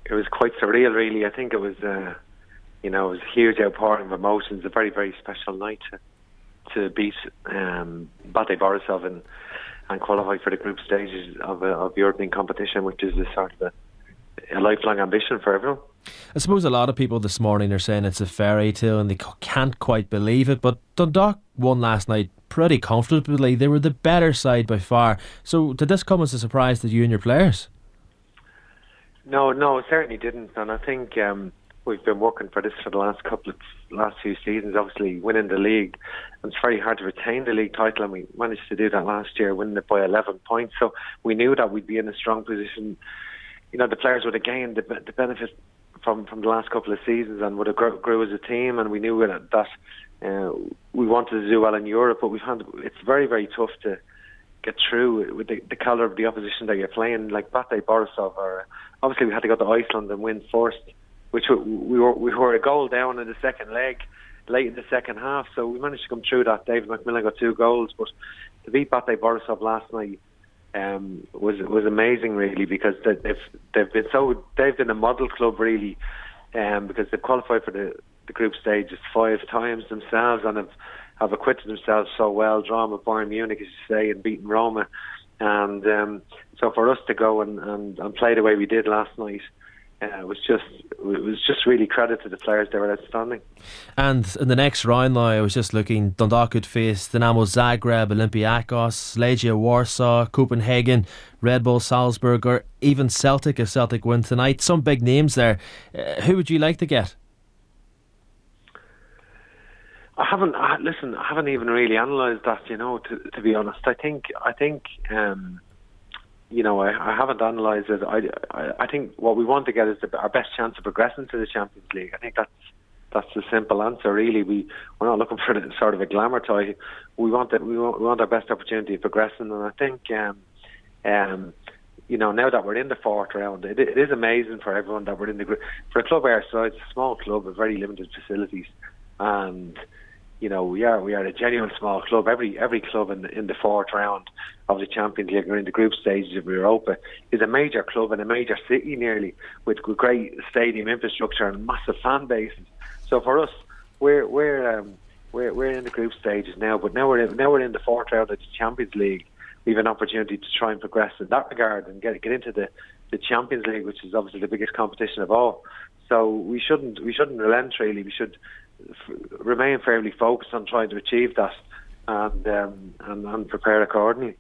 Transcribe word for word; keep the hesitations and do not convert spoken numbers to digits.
it was quite surreal, really. I think it was, uh, you know, it was a huge outpouring of emotions. A very, very special night to, to beat um, Bate Borisov and, and qualify for the group stages of, a, of European competition, which is a sort of a, a lifelong ambition for everyone. I suppose a lot of people this morning are saying it's a fairy tale and they can't quite believe it, but Dundalk won last night pretty comfortably. They were the better side by far. So did this come as a surprise to you and your players? No, no, it certainly didn't. And I think um, we've been working for this for the last couple of last few seasons. Obviously, winning the league, and it's very hard to retain the league title, and we managed to do that last year, winning it by eleven points. So we knew that we'd be in a strong position. You know, the players would have gained the, the benefit from from the last couple of seasons and would have grew, grew as a team, and we knew that, that uh, we wanted to do well in Europe, but we found it's very, very tough to get through with the, the colour of the opposition that you're playing, like Bate Borisov. Or obviously we had to go to Iceland and win first, which we, we were we were a goal down in the second leg, late in the second half, so we managed to come through that. David McMillan got two goals, but to beat Bate Borisov last night Um, was was amazing, really, because they've they've been so they've been a model club, really, um, because they've qualified for the, the group stages five times themselves and have, have acquitted themselves so well, drawn with Bayern Munich, as you say, and beaten Roma, and um, so for us to go and, and, and play the way we did last night, Uh, it was just it was just really credit to the players. They were outstanding. And in the next round now, I was just looking, Dundalk could face Dynamo Zagreb, Olympiacos, Legia Warsaw, Copenhagen, Red Bull Salzburg, or even Celtic if Celtic win tonight. Some big names there. Uh, who would you like to get? I haven't I, listen I haven't even really analysed that, you know, to, to be honest. I think I think um, You know, I, I haven't analysed it. I, I, I think what we want to get is the, our best chance of progressing to the Champions League. I think that's that's the simple answer, really. We we're not looking for the, sort of a glamour tie. We want that. We want, we want our best opportunity of progressing. And I think, um, um, you know, now that we're in the fourth round, it, it is amazing for everyone that we're in the group. For a club our size, a small club with very limited facilities, and you know, we are we are a genuine small club. Every every club in the, in the fourth round of the Champions League or in the group stages of Europa is a major club in a major city, nearly, with great stadium infrastructure and massive fan bases. So for us, we're we're um, we're we're in the group stages now, but now we're in, now we're in the fourth round of the Champions League. We have an opportunity to try and progress in that regard and get get into the, the Champions League, which is obviously the biggest competition of all. So we shouldn't we shouldn't relent, really. We should f- remain fairly focused on trying to achieve that and, um, and and prepare accordingly.